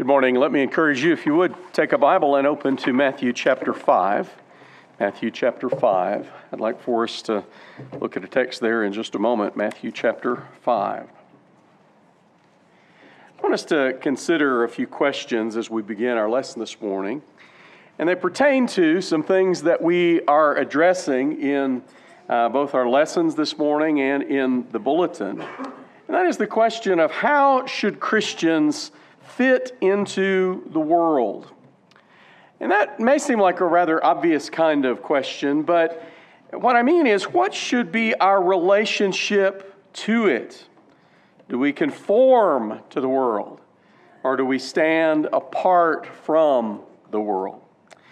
Good morning. Let me encourage you, if you would, take a Bible and open to Matthew chapter 5. Matthew chapter 5. I'd like for us to look at a text there in just a moment. Matthew chapter 5. I want us to consider a few questions as we begin our lesson this morning. And they pertain to some things that we are addressing in both our lessons this morning and in the bulletin. And that is the question of how should Christians fit into the world? And that may seem like a rather obvious kind of question, but what I mean is, what should be our relationship to it? Do we conform to the world, or do we stand apart from the world?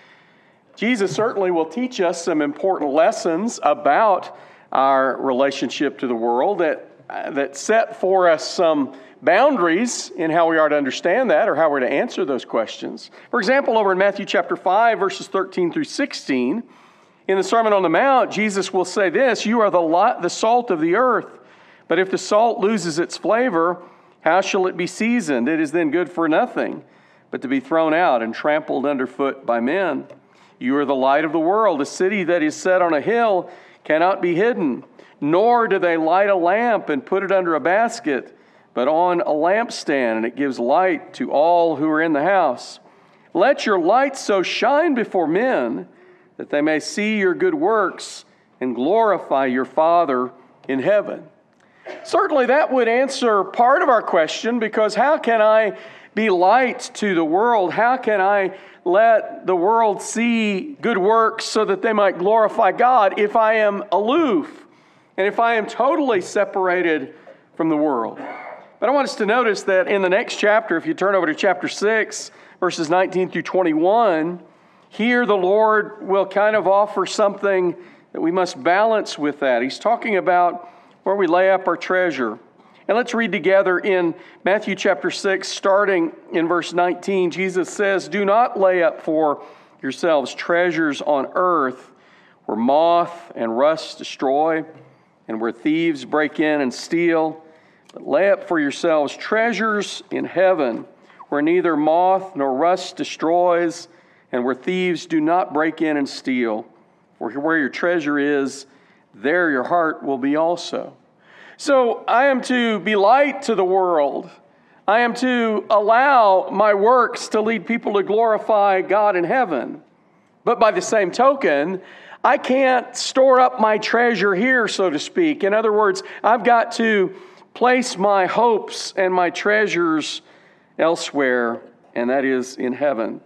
Jesus certainly will teach us some important lessons about our relationship to the world that set for us some boundaries in how we are to understand that or how we're to answer those questions. For example, over in Matthew chapter 5, verses 13 through 16, in the Sermon on the Mount, Jesus will say this: "You are the salt of the earth, but if the salt loses its flavor, how shall it be seasoned? It is then good for nothing, but to be thrown out and trampled underfoot by men. You are the light of the world. A city that is set on a hill cannot be hidden, nor do they light a lamp and put it under a basket, but on a lampstand, and it gives light to all who are in the house. Let your light so shine before men that they may see your good works and glorify your Father in heaven." Certainly that would answer part of our question, because how can I be light to the world? How can I let the world see good works so that they might glorify God if I am aloof and if I am totally separated from the world? But I want us to notice that in the next chapter, if you turn over to chapter 6, verses 19 through 21, here the Lord will kind of offer something that we must balance with that. He's talking about where we lay up our treasure. And let's read together in Matthew chapter 6, starting in verse 19. Jesus says, "Do not lay up for yourselves treasures on earth, where moth and rust destroy, and where thieves break in and steal. But lay up for yourselves treasures in heaven, where neither moth nor rust destroys, and where thieves do not break in and steal. For where your treasure is, there your heart will be also." So I am to be light to the world. I am to allow my works to lead people to glorify God in heaven. But by the same token, I can't store up my treasure here, so to speak. In other words, I've got to place my hopes and my treasures elsewhere, and that is in heaven.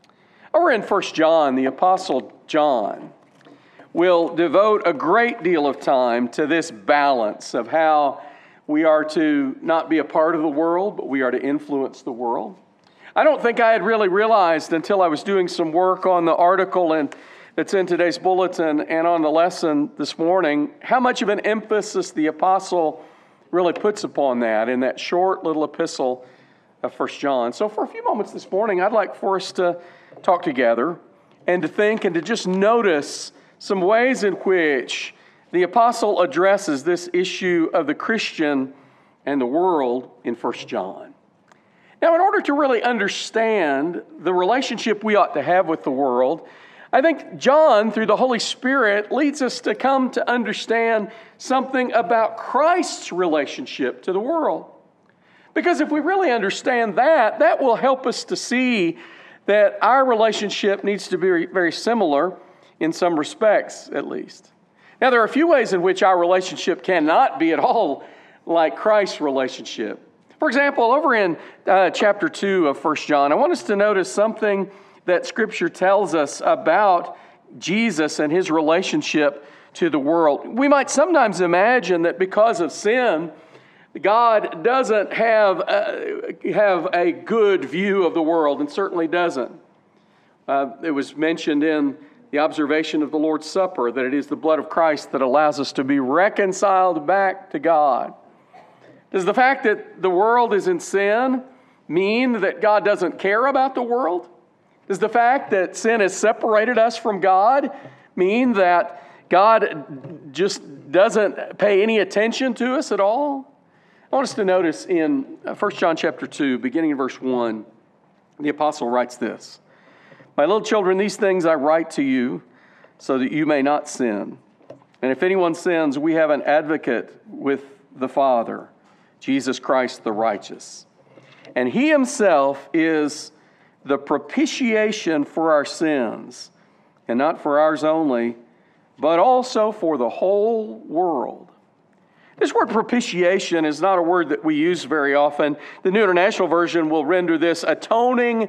Over in 1 John, the Apostle John will devote a great deal of time to this balance of how we are to not be a part of the world, but we are to influence the world. I don't think I had really realized until I was doing some work on the article that's in today's bulletin and on the lesson this morning, how much of an emphasis the apostle really puts upon that in that short little epistle of 1 John. So for a few moments this morning, I'd like for us to talk together and to think and to just notice some ways in which the apostle addresses this issue of the Christian and the world in 1 John. Now, in order to really understand the relationship we ought to have with the world, I think John, through the Holy Spirit, leads us to come to understand something about Christ's relationship to the world. Because if we really understand that, that will help us to see that our relationship needs to be very similar in some respects, at least. Now, there are a few ways in which our relationship cannot be at all like Christ's relationship. For example, over in chapter 2 of 1 John, I want us to notice something that Scripture tells us about Jesus and his relationship to the world. We might sometimes imagine that because of sin, God doesn't have a good view of the world, and certainly doesn't. It was mentioned in the observation of the Lord's Supper that it is the blood of Christ that allows us to be reconciled back to God. Does the fact that the world is in sin mean that God doesn't care about the world? Does the fact that sin has separated us from God mean that God just doesn't pay any attention to us at all? I want us to notice in 1 John chapter 2, beginning in verse 1, The apostle writes this, "My little children, these things I write to you so that you may not sin. And if anyone sins, we have an advocate with the Father, Jesus Christ the righteous. And he himself is the propitiation for our sins, and not for ours only, but also for the whole world." This word propitiation is not a word that we use very often. The New International Version will render this atoning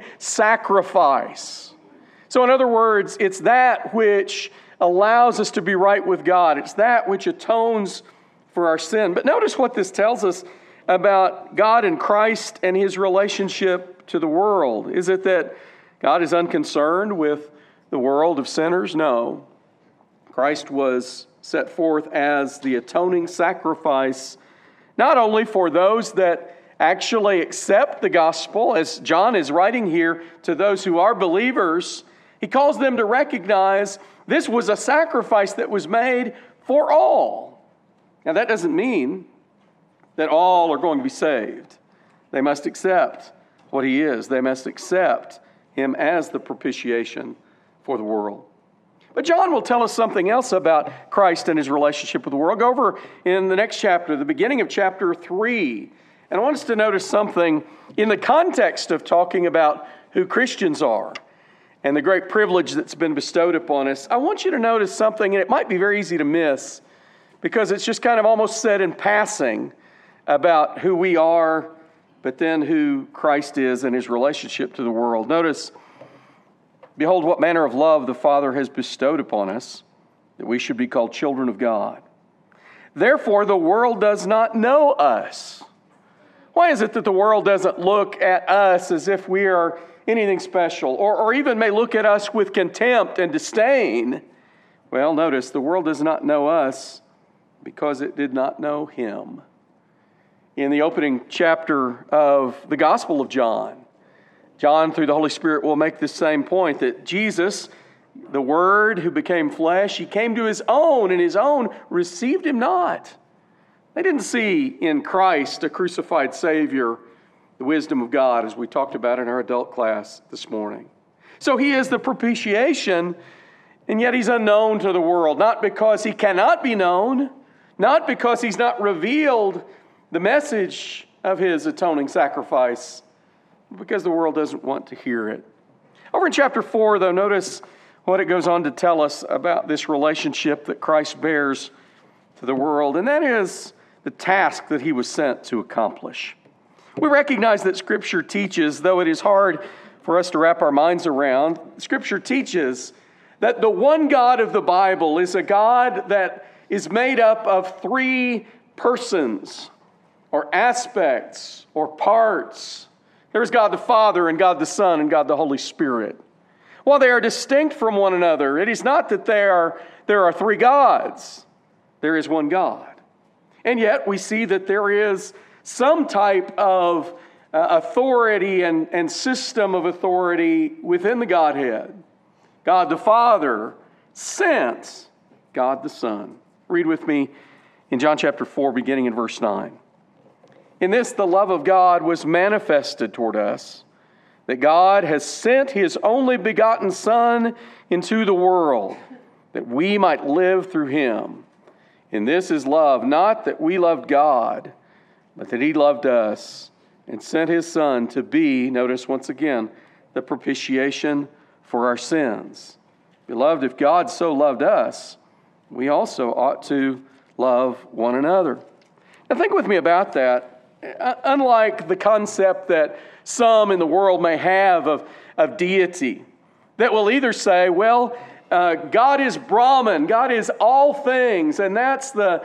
sacrifice. So in other words, it's that which allows us to be right with God. It's that which atones for our sin. But notice what this tells us about God and Christ and his relationship to the world. Is it that God is unconcerned with the world of sinners? No. Christ was set forth as the atoning sacrifice, not only for those that actually accept the gospel, as John is writing here to those who are believers. He calls them to recognize this was a sacrifice that was made for all. Now, that doesn't mean that all are going to be saved. They must accept what he is. They must accept him as the propitiation for the world. But John will tell us something else about Christ and his relationship with the world. Go over in the next chapter, the beginning of chapter 3. And I want us to notice something in the context of talking about who Christians are and the great privilege that's been bestowed upon us. I want you to notice something, and it might be very easy to miss because it's just kind of almost said in passing about who we are, but then who Christ is and his relationship to the world. Notice, "Behold, what manner of love the Father has bestowed upon us, that we should be called children of God. Therefore, the world does not know us." Why is it that the world doesn't look at us as if we are anything special, or even may look at us with contempt and disdain? Well, notice, the world does not know us because it did not know him. In the opening chapter of the Gospel of John, John, through the Holy Spirit, will make this same point, that Jesus, the Word who became flesh, he came to his own, and his own received him not. They didn't see in Christ a crucified Savior, the wisdom of God, as we talked about in our adult class this morning. So he is the propitiation, and yet he's unknown to the world, not because he cannot be known, not because he's not revealed the message of his atoning sacrifice, because the world doesn't want to hear it. Over in chapter 4, though, notice what it goes on to tell us about this relationship that Christ bears to the world, and that is the task that he was sent to accomplish. We recognize that Scripture teaches, though it is hard for us to wrap our minds around, Scripture teaches that the one God of the Bible is a God that is made up of three persons, or aspects, or parts. There's God the Father, and God the Son, and God the Holy Spirit. While they are distinct from one another, it is not that there are three gods. There is one God. And yet we see that there is some type of authority and system of authority within the Godhead. God the Father sent God the Son. Read with me in John chapter 4, beginning in verse 9. "In this the love of God was manifested toward us, that God has sent his only begotten Son into the world, that we might live through him. And this is love, not that we loved God, but that he loved us and sent his Son to be," notice once again, "the propitiation for our sins." Beloved, if God so loved us, we also ought to love one another. Now think with me about that. Unlike the concept that some in the world may have of deity, that will either say, well, God is Brahman, God is all things, and that's the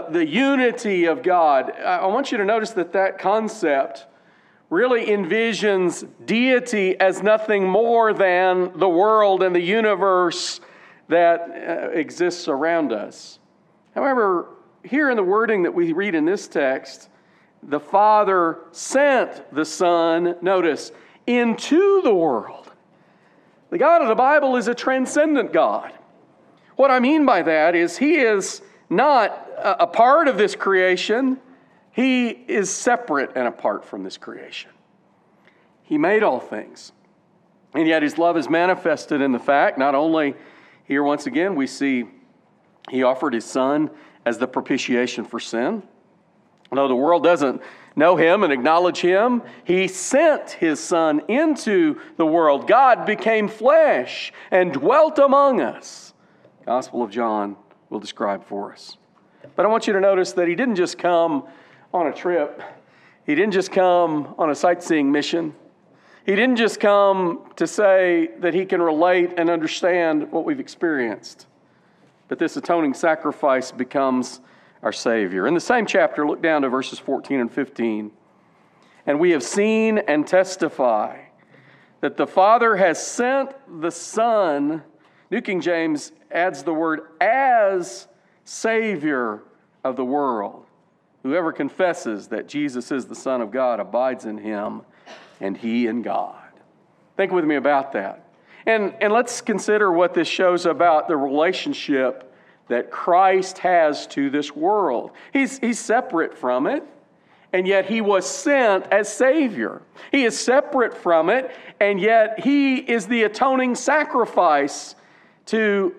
unity of God. I want you to notice that concept really envisions deity as nothing more than the world and the universe that exists around us. However, here in the wording that we read in this text, the Father sent the Son, notice, into the world. The God of the Bible is a transcendent God. What I mean by that is he is not a part of this creation. He is separate and apart from this creation. He made all things. And yet his love is manifested in the fact, not only here once again we see he offered his Son as the propitiation for sin. Though the world doesn't know him and acknowledge him, he sent his Son into the world. God became flesh and dwelt among us. Gospel of John will describe for us. But I want you to notice that he didn't just come on a trip. He didn't just come on a sightseeing mission. He didn't just come to say that he can relate and understand what we've experienced. But this atoning sacrifice becomes our Savior. In the same chapter, look down to verses 14 and 15. And we have seen and testify that the Father has sent the Son. New King James adds the word as Savior of the world. Whoever confesses that Jesus is the Son of God abides in him, and he in God. Think with me about that. And let's consider what this shows about the relationship that Christ has to this world. He's separate from it, and yet he was sent as Savior. He is separate from it, and yet he is the atoning sacrifice to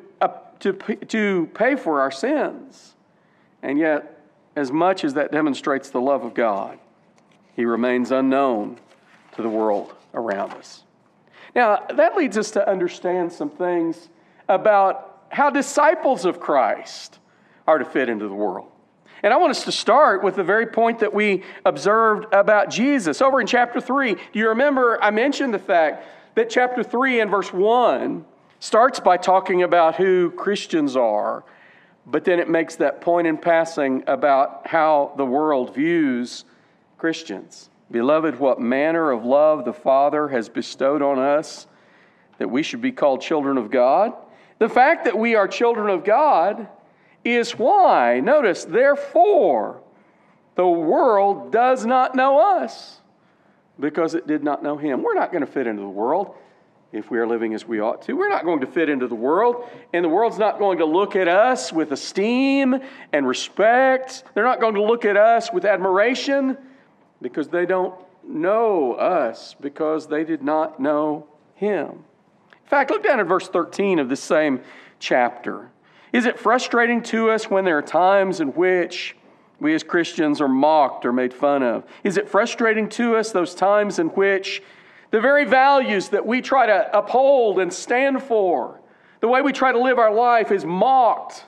pay for our sins. And yet, as much as that demonstrates the love of God, he remains unknown to the world around us. Now, that leads us to understand some things about how disciples of Christ are to fit into the world. And I want us to start with the very point that we observed about Jesus. Over in chapter 3, do you remember I mentioned the fact that chapter 3 and verse 1 starts by talking about who Christians are, but then it makes that point in passing about how the world views Christians. Beloved, what manner of love the Father has bestowed on us that we should be called children of God. The fact that we are children of God is why, notice, therefore, the world does not know us because it did not know him. We're not going to fit into the world if we are living as we ought to. We're not going to fit into the world, and the world's not going to look at us with esteem and respect. They're not going to look at us with admiration because they don't know us, because they did not know him. In fact, look down at verse 13 of this same chapter. Is it frustrating to us when there are times in which we as Christians are mocked or made fun of? Is it frustrating to us those times in which the very values that we try to uphold and stand for, the way we try to live our life, is mocked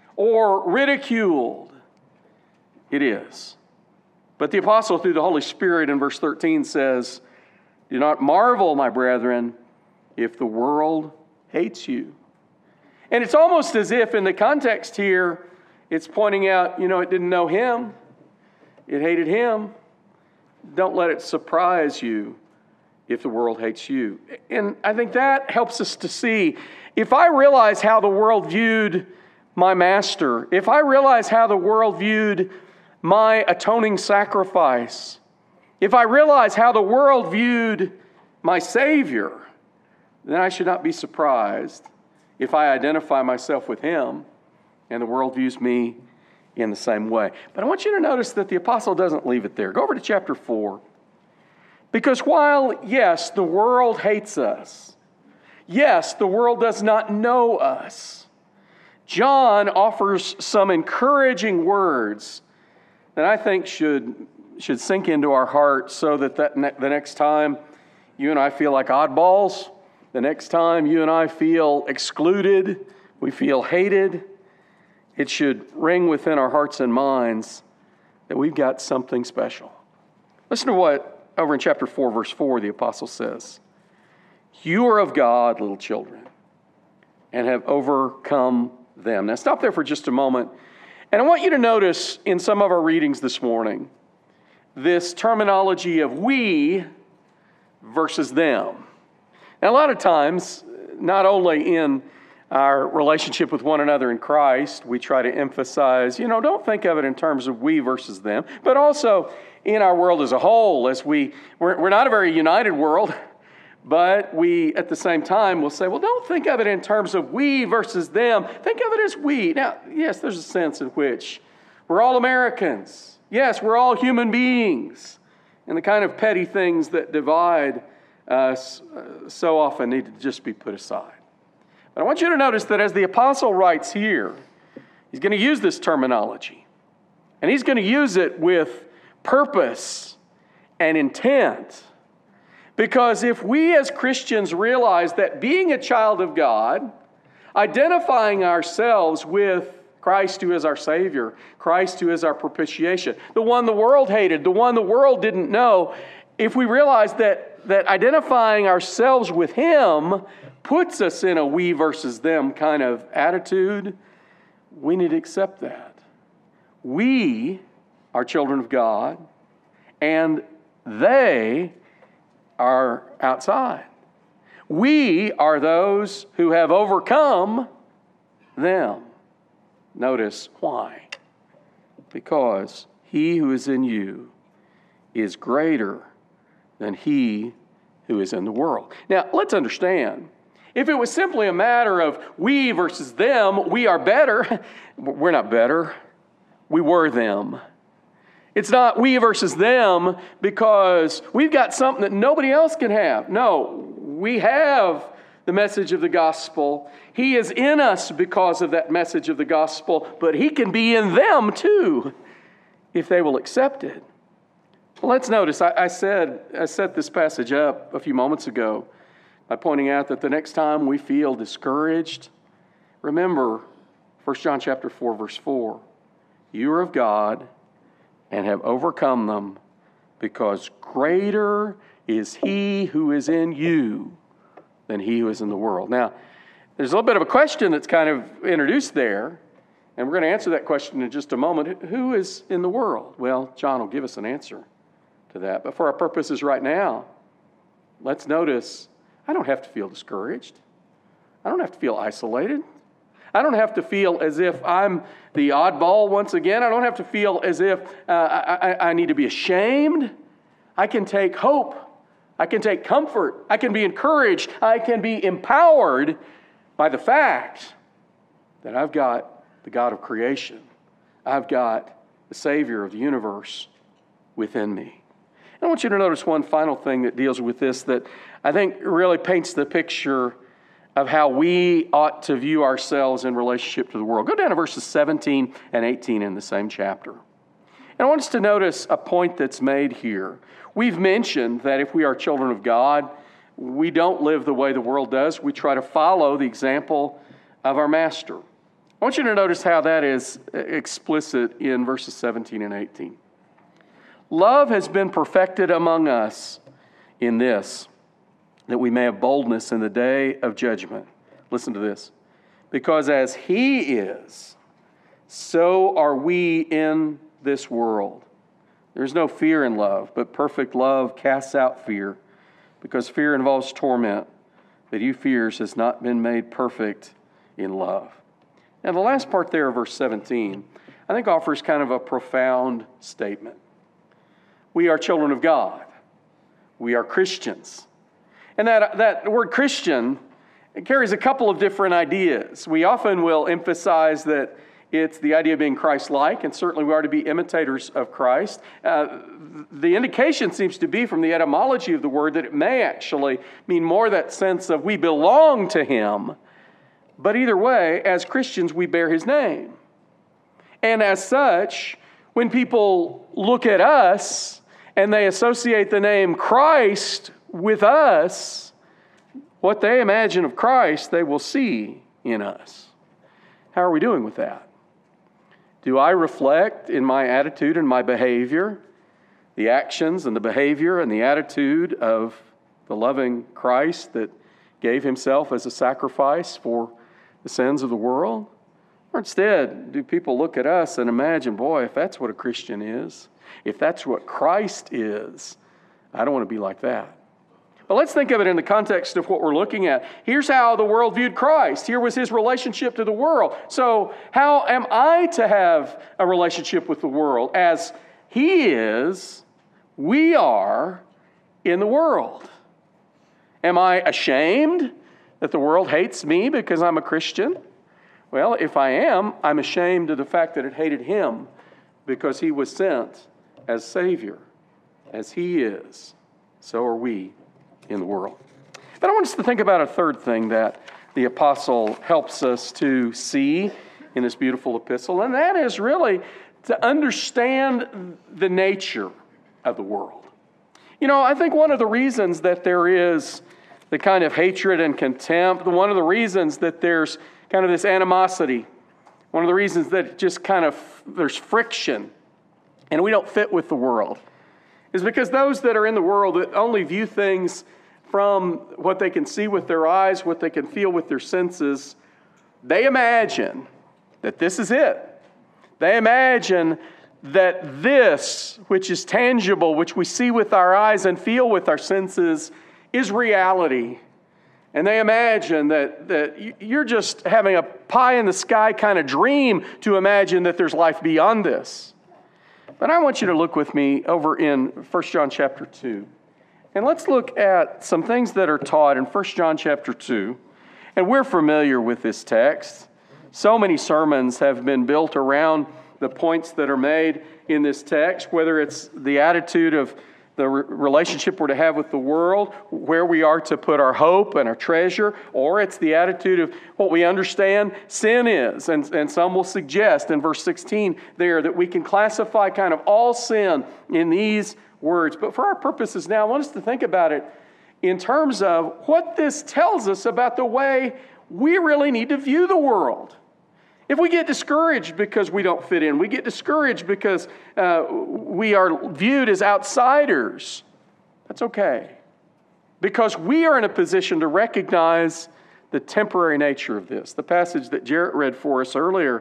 or ridiculed? It is. But the apostle, through the Holy Spirit, in verse 13 says, "Do not marvel, my brethren, if the world hates you." And it's almost as if in the context here, it's pointing out, it didn't know him. It hated him. Don't let it surprise you if the world hates you. And I think that helps us to see, if I realize how the world viewed my master, if I realize how the world viewed my atoning sacrifice, if I realize how the world viewed my Savior, then I should not be surprised if I identify myself with him and the world views me in the same way. But I want you to notice that the apostle doesn't leave it there. Go over to chapter 4. Because while, yes, the world hates us, yes, the world does not know us, John offers some encouraging words that I think should sink into our hearts, so that the next time you and I feel like oddballs, the next time you and I feel excluded, we feel hated, it should ring within our hearts and minds that we've got something special. Listen to what, over in chapter 4, verse 4, the apostle says. "You are of God, little children, and have overcome them." Now stop there for just a moment. And I want you to notice in some of our readings this morning, this terminology of we versus them. Now, a lot of times, not only in our relationship with one another in Christ, we try to emphasize, don't think of it in terms of we versus them, but also in our world as a whole, as we're not a very united world, but we, at the same time, will say, well, don't think of it in terms of we versus them. Think of it as we. Now, yes, there's a sense in which we're all Americans. Yes, we're all human beings. and the kind of petty things that divide us so often need to just be put aside. But I want you to notice that as the apostle writes here, he's going to use this terminology. And he's going to use it with purpose and intent. Because if we as Christians realize that being a child of God, identifying ourselves with Christ who is our Savior, Christ who is our propitiation, the one the world hated, the one the world didn't know, if we realize that identifying ourselves with Him puts us in a we versus them kind of attitude, we need to accept that. We are children of God, and they are outside. We are those who have overcome them. Notice why. Because he who is in you is greater than he who is in the world. Now, let's understand. If it was simply a matter of we versus them, we are better. We're not better. We were them. It's not we versus them because we've got something that nobody else can have. No, we have the message of the gospel. He is in us because of that message of the gospel, but He can be in them too if they will accept it. Well, let's notice, I set this passage up a few moments ago by pointing out that the next time we feel discouraged, remember 1 John chapter 4, verse 4. You are of God and have overcome them, because greater is He who is in you than he who is in the world. Now, there's a little bit of a question that's kind of introduced there, and we're going to answer that question in just a moment. Who is in the world? Well, John will give us an answer to that. But for our purposes right now, let's notice, I don't have to feel discouraged. I don't have to feel isolated. I don't have to feel as if I'm the oddball once again. I don't have to feel as if I need to be ashamed. I can take hope. I can take comfort. I can be encouraged. I can be empowered by the fact that I've got the God of creation. I've got the Savior of the universe within me. And I want you to notice one final thing that deals with this that I think really paints the picture of how we ought to view ourselves in relationship to the world. Go down to verses 17 and 18 in the same chapter. And I want us to notice a point that's made here. We've mentioned that if we are children of God, we don't live the way the world does. We try to follow the example of our Master. I want you to notice how that is explicit in verses 17 and 18. Love has been perfected among us in this, that we may have boldness in the day of judgment. Listen to this. Because as He is, so are we in this world. There's no fear in love, but perfect love casts out fear, because fear involves torment, but He fears has not been made perfect in love. Now the last part there of verse 17, I think offers kind of a profound statement. We are children of God. We are Christians. And that word Christian carries a couple of different ideas. We often will emphasize that it's the idea of being Christ-like, and certainly we are to be imitators of Christ. The indication seems to be from the etymology of the word that it may actually mean more that sense of we belong to Him. But either way, as Christians, we bear His name. And as such, when people look at us and they associate the name Christ with us, what they imagine of Christ, they will see in us. How are we doing with that? Do I reflect in my attitude and my behavior the actions and the behavior and the attitude of the loving Christ that gave Himself as a sacrifice for the sins of the world? Or instead, do people look at us and imagine, boy, if that's what a Christian is, if that's what Christ is, I don't want to be like that. But let's think of it in the context of what we're looking at. Here's how the world viewed Christ. Here was His relationship to the world. So how am I to have a relationship with the world? As He is, we are in the world. Am I ashamed that the world hates me because I'm a Christian? Well, if I am, I'm ashamed of the fact that it hated Him because He was sent as Savior. As He is, so are we in the world. But I want us to think about a third thing that the apostle helps us to see in this beautiful epistle, and that is really to understand the nature of the world. I think one of the reasons that there is the kind of hatred and contempt, one of the reasons that there's kind of this animosity, one of the reasons that just kind of there's friction and we don't fit with the world, is because those that are in the world that only view things from what they can see with their eyes, what they can feel with their senses, they imagine that this is it. They imagine that this, which is tangible, which we see with our eyes and feel with our senses, is reality. And they imagine that you're just having a pie-in-the-sky kind of dream to imagine that there's life beyond this. But I want you to look with me over in 1 John chapter 2. And let's look at some things that are taught in 1 John chapter 2. And we're familiar with this text. So many sermons have been built around the points that are made in this text, whether it's the attitude of the relationship we're to have with the world, where we are to put our hope and our treasure, or it's the attitude of what we understand sin is. And some will suggest in verse 16 there that we can classify kind of all sin in these words. But for our purposes now, I want us to think about it in terms of what this tells us about the way we really need to view the world. If we get discouraged because we don't fit in, we get discouraged because we are viewed as outsiders, that's okay. Because we are in a position to recognize the temporary nature of this. The passage that Jarrett read for us earlier,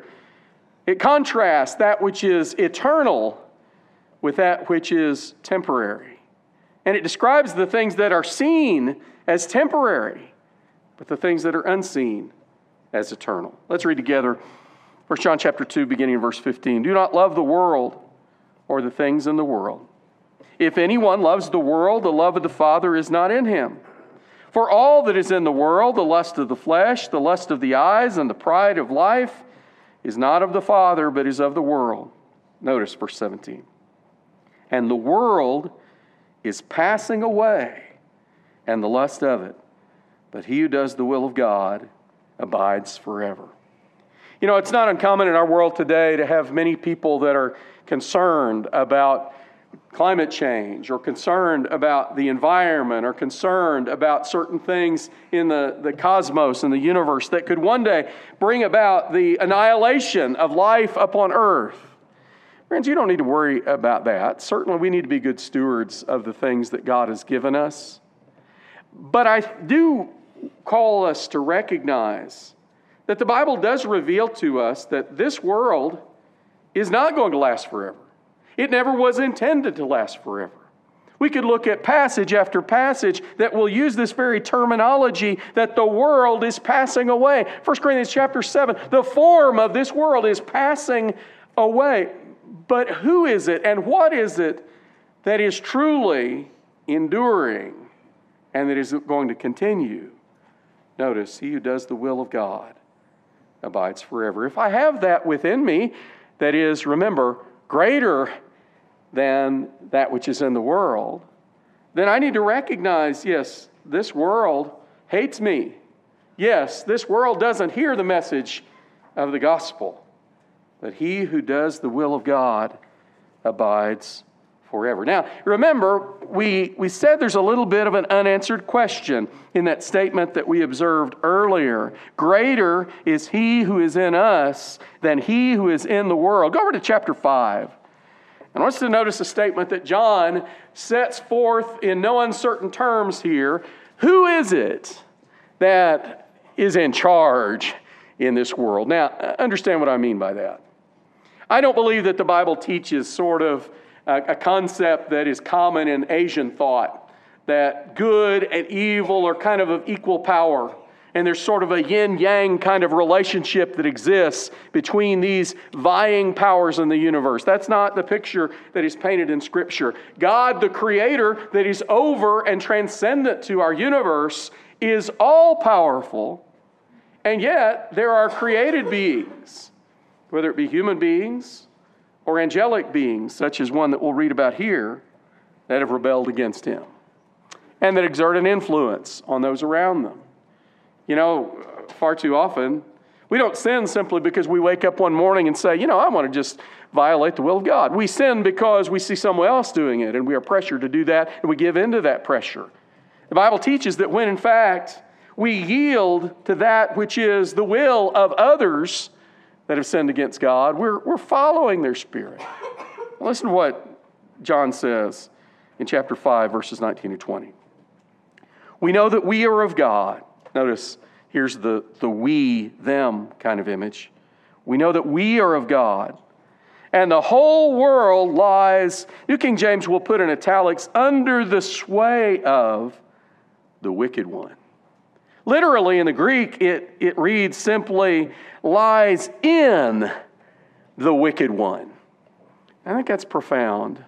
it contrasts that which is eternal with that which is temporary. And it describes the things that are seen as temporary, but the things that are unseen as eternal. Let's read together 1 John chapter 2, beginning in verse 15. Do not love the world or the things in the world. If anyone loves the world, the love of the Father is not in him. For all that is in the world, the lust of the flesh, the lust of the eyes, and the pride of life, is not of the Father, but is of the world. Notice verse 17. And the world is passing away, and the lust of it. But he who does the will of God abides forever. It's not uncommon in our world today to have many people that are concerned about climate change, or concerned about the environment, or concerned about certain things in the cosmos and the universe that could one day bring about the annihilation of life upon earth. Friends, you don't need to worry about that. Certainly we need to be good stewards of the things that God has given us. But I do call us to recognize that the Bible does reveal to us that this world is not going to last forever. It never was intended to last forever. We could look at passage after passage that will use this very terminology that the world is passing away. 1 Corinthians chapter 7, the form of this world is passing away. But who is it and what is it that is truly enduring and that is going to continue? Notice, he who does the will of God abides forever. If I have that within me, that is, remember, greater than that which is in the world, then I need to recognize, yes, this world hates me. Yes, this world doesn't hear the message of the gospel. But he who does the will of God abides forever. Now, remember, we said there's a little bit of an unanswered question in that statement that we observed earlier. Greater is he who is in us than he who is in the world. Go over to chapter 5. I want us to notice a statement that John sets forth in no uncertain terms here. Who is it that is in charge in this world? Now, understand what I mean by that. I don't believe that the Bible teaches sort of a concept that is common in Asian thought, that good and evil are kind of equal power. And there's sort of a yin-yang kind of relationship that exists between these vying powers in the universe. That's not the picture that is painted in Scripture. God, the Creator, that is over and transcendent to our universe, is all-powerful. And yet, there are created beings, whether it be human beings or angelic beings, such as one that we'll read about here, that have rebelled against him and that exert an influence on those around them. You know, far too often, we don't sin simply because we wake up one morning and say, I want to just violate the will of God. We sin because we see someone else doing it and we are pressured to do that and we give into that pressure. The Bible teaches that when in fact we yield to that which is the will of others that have sinned against God, we're following their spirit. Listen to what John says in chapter 5, verses 19 to 20. We know that we are of God. Notice, here's the we, them kind of image. We know that we are of God, and the whole world lies, New King James will put in italics, under the sway of the wicked one. Literally in the Greek, it reads simply, lies in the wicked one. I think that's profound,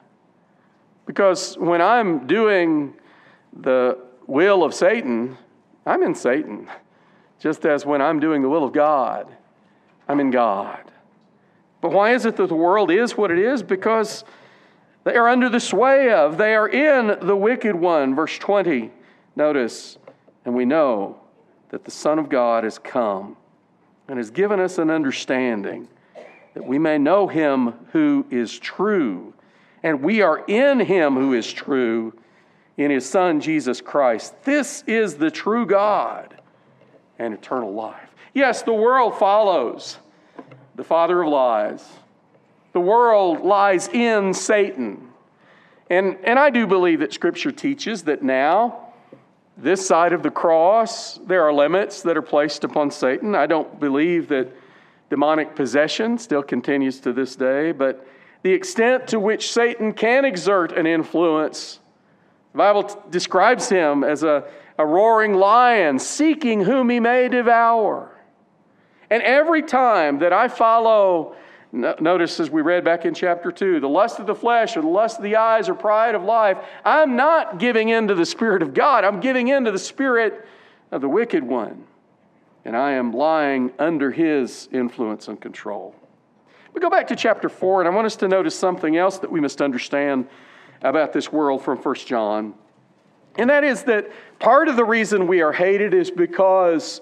because when I'm doing the will of Satan, I'm in Satan. Just as when I'm doing the will of God, I'm in God. But why is it that the world is what it is? Because they are under the sway of, they are in the wicked one. Verse 20, notice, and we know that the Son of God has come and has given us an understanding that we may know him who is true. And we are in him who is true, in his Son, Jesus Christ. This is the true God and eternal life. Yes, the world follows the father of lies. The world lies in Satan. And I do believe that Scripture teaches that now, this side of the cross, there are limits that are placed upon Satan. I don't believe that demonic possession still continues to this day, but the extent to which Satan can exert an influence, the Bible describes him as a roaring lion seeking whom he may devour. And every time that I follow, notice as we read back in chapter 2, the lust of the flesh or the lust of the eyes or pride of life, I'm not giving in to the Spirit of God. I'm giving in to the spirit of the wicked one. And I am lying under his influence and control. We go back to chapter 4, and I want us to notice something else that we must understand about this world from 1 John. And that is that part of the reason we are hated is because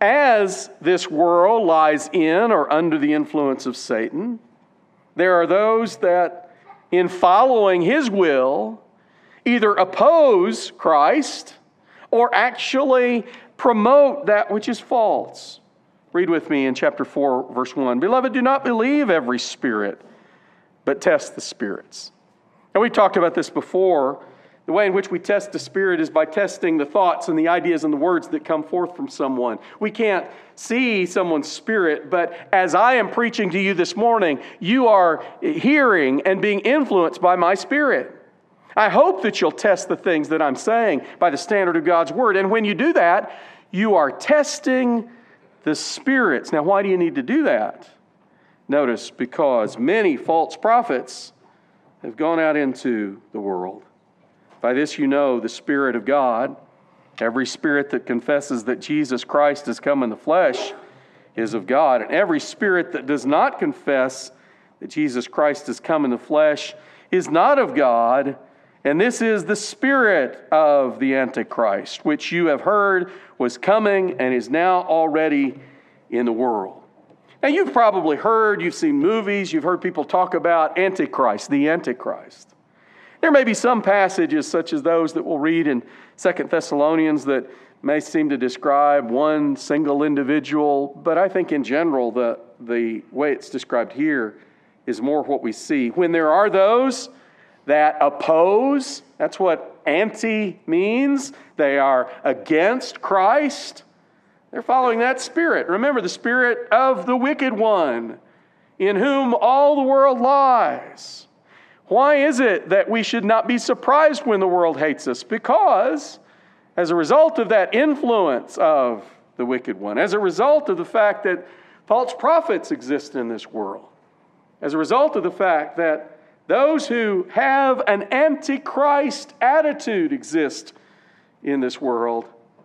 as this world lies in or under the influence of Satan, there are those that, in following his will, either oppose Christ or actually promote that which is false. Read with me in chapter 4, verse 1. Beloved, do not believe every spirit, but test the spirits. And we've talked about this before. The way in which we test the Spirit is by testing the thoughts and the ideas and the words that come forth from someone. We can't see someone's spirit, but as I am preaching to you this morning, you are hearing and being influenced by my Spirit. I hope that you'll test the things that I'm saying by the standard of God's Word. And when you do that, you are testing the spirits. Now, why do you need to do that? Notice, because many false prophets have gone out into the world. By this you know the Spirit of God. Every spirit that confesses that Jesus Christ has come in the flesh is of God. And every spirit that does not confess that Jesus Christ has come in the flesh is not of God. And this is the spirit of the Antichrist, which you have heard was coming and is now already in the world. Now you've probably heard, you've seen movies, you've heard people talk about Antichrist, the Antichrist. There may be some passages such as those that we'll read in 2 Thessalonians that may seem to describe one single individual, but I think in general the way it's described here is more what we see. When there are those that oppose, that's what anti means, they are against Christ, they're following that spirit. Remember, the spirit of the wicked one, in whom all the world lies. Why is it that we should not be surprised when the world hates us? Because as a result of that influence of the wicked one, as a result of the fact that false prophets exist in this world, as a result of the fact that those who have an antichrist attitude exist in this world,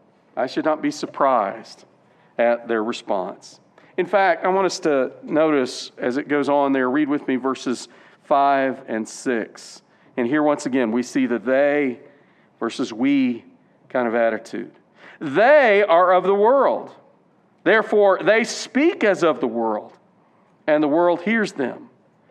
I should not be surprised at their response. In fact, I want us to notice as it goes on there, read with me verses 5 and 6 And here once again we see the they versus we kind of attitude. They are of the world. Therefore, they speak as of the world, and the world hears them.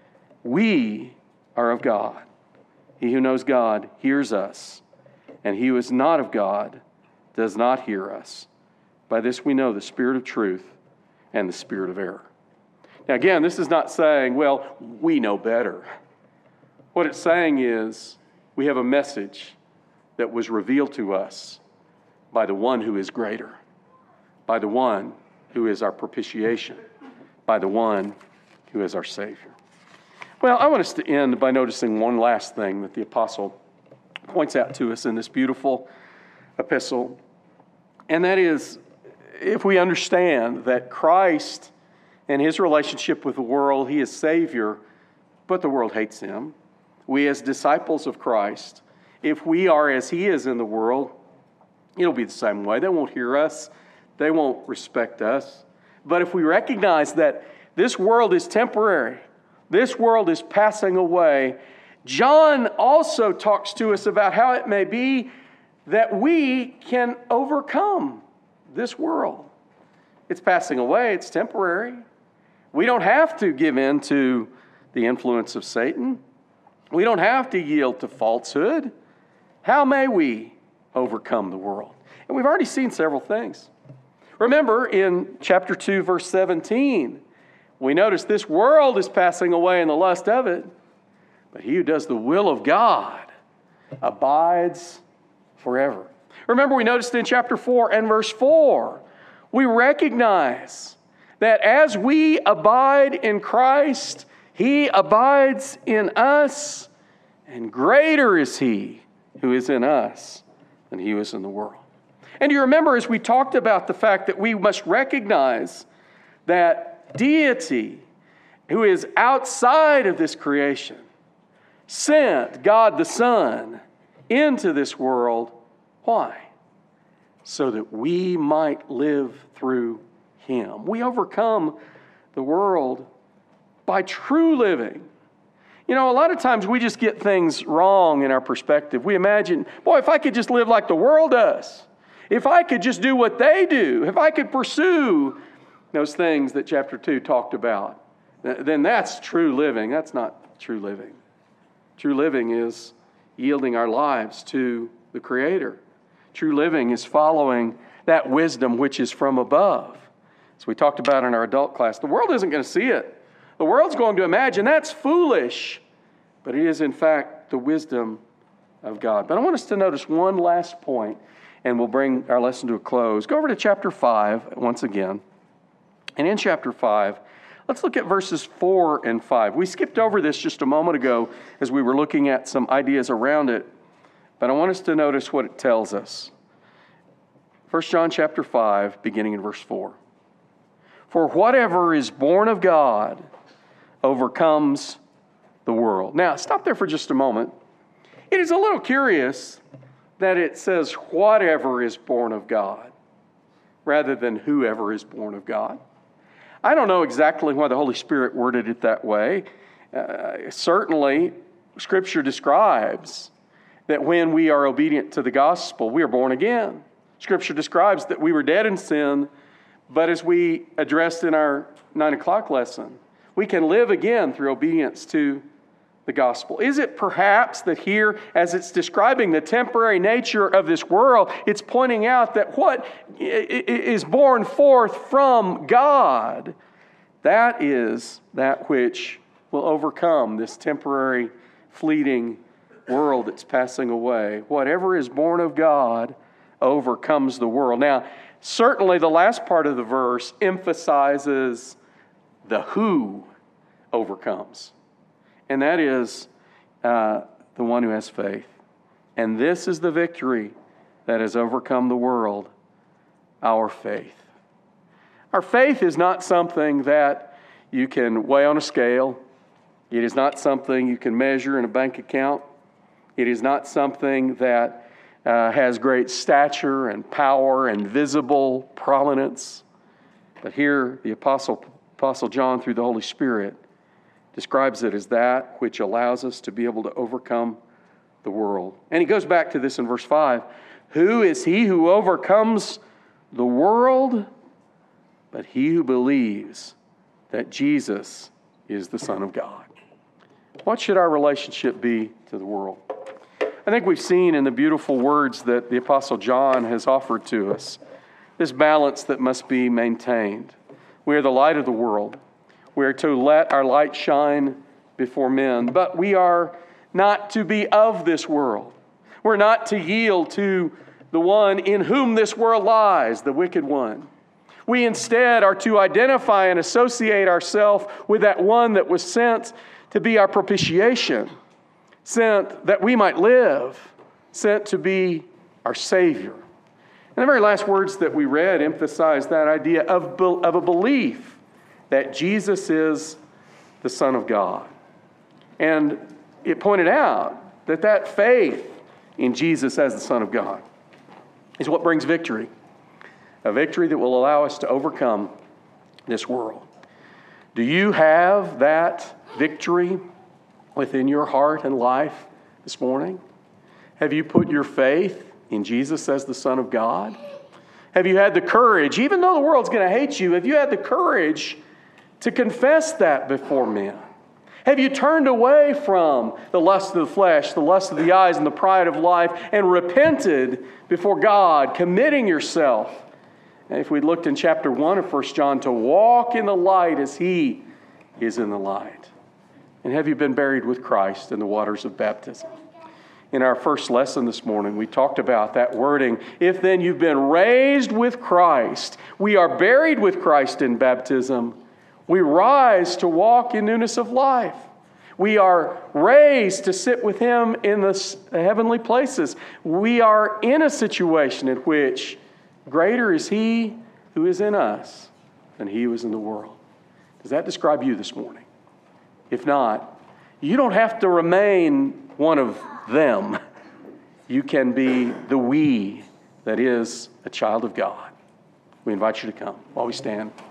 We are of God. He who knows God hears us, and he who is not of God does not hear us. By this we know the spirit of truth and the spirit of error. Now again, this is not saying, well, we know better. What it's saying is we have a message that was revealed to us by the one who is greater, by the one who is our propitiation, by the one who is our Savior. Well, I want us to end by noticing one last thing that the apostle points out to us in this beautiful epistle, and that is, if we understand that Christ and his relationship with the world, he is Savior, but the world hates him. We as disciples of Christ, if we are as he is in the world, it'll be the same way. They won't hear us. They won't respect us. But if we recognize that this world is temporary, this world is passing away, John also talks to us about how it may be that we can overcome this world. It's passing away. It's temporary. We don't have to give in to the influence of Satan. We don't have to yield to falsehood. How may we overcome the world? And we've already seen several things. Remember in chapter 2, verse 17, we notice this world is passing away in the lust of it, but he who does the will of God abides forever. Remember, we noticed in chapter 4 and verse 4, we recognize that as we abide in Christ, he abides in us, and greater is he who is in us than he who is in the world. And you remember, as we talked about the fact that we must recognize that deity, who is outside of this creation, sent God the Son into this world. Why? So that we might live through him. We overcome the world by true living. You know, a lot of times we just get things wrong in our perspective. We imagine, boy, if I could just live like the world does, if I could just do what they do, if I could pursue those things that chapter 2 talked about, then that's true living. That's not true living. True living is yielding our lives to the Creator. True living is following that wisdom which is from above. As we talked about in our adult class, the world isn't going to see it. The world's going to imagine that's foolish, but it is in fact the wisdom of God. But I want us to notice one last point, and we'll bring our lesson to a close. Go over to chapter 5 once again. And in chapter 5, let's look at verses 4 and 5. We skipped over this just a moment ago as we were looking at some ideas around it, but I want us to notice what it tells us. 1 John chapter 5, beginning in verse 4. For whatever is born of God overcomes the world. Now, stop there for just a moment. It is a little curious that it says whatever is born of God rather than whoever is born of God. I don't know exactly why the Holy Spirit worded it that way. Certainly, Scripture describes that when we are obedient to the gospel, we are born again. Scripture describes that we were dead in sin, but as we addressed in our 9 o'clock lesson, we can live again through obedience to the gospel. Is it perhaps that here, as it's describing the temporary nature of this world, it's pointing out that what is born forth from God, that is that which will overcome this temporary, fleeting world that's passing away. Whatever is born of God overcomes the world. Now, certainly the last part of the verse emphasizes the who overcomes. And that is the one who has faith. And this is the victory that has overcome the world, our faith. Our faith is not something that you can weigh on a scale. It is not something you can measure in a bank account. It is not something that has great stature and power and visible prominence. But here the Apostle John, through the Holy Spirit, describes it as that which allows us to be able to overcome the world. And he goes back to this in verse 5. Who is he who overcomes the world? But he who believes that Jesus is the Son of God. What should our relationship be to the world? I think we've seen in the beautiful words that the Apostle John has offered to us this balance that must be maintained. We are the light of the world. We are to let our light shine before men, but we are not to be of this world. We're not to yield to the one in whom this world lies, the wicked one. We instead are to identify and associate ourselves with that one that was sent to be our propitiation, sent that we might live, sent to be our Savior. And the very last words that we read emphasize that idea of a belief that Jesus is the Son of God. And it pointed out that faith in Jesus as the Son of God is what brings victory. A victory that will allow us to overcome this world. Do you have that victory within your heart and life this morning? Have you put your faith in Jesus as the Son of God? Have you had the courage, even though the world's going to hate you, have you had the courage to confess that before men? Have you turned away from the lust of the flesh, the lust of the eyes, and the pride of life, and repented before God, committing yourself? And if we looked in chapter 1 of 1 John, to walk in the light as He is in the light. And have you been buried with Christ in the waters of baptism? In our first lesson this morning, we talked about that wording, if then you've been raised with Christ, we are buried with Christ in baptism, we rise to walk in newness of life. We are raised to sit with Him in the heavenly places. We are in a situation in which greater is He who is in us than he who is in the world. Does that describe you this morning? If not, you don't have to remain one of them. You can be the we that is a child of God. We invite you to come while we stand.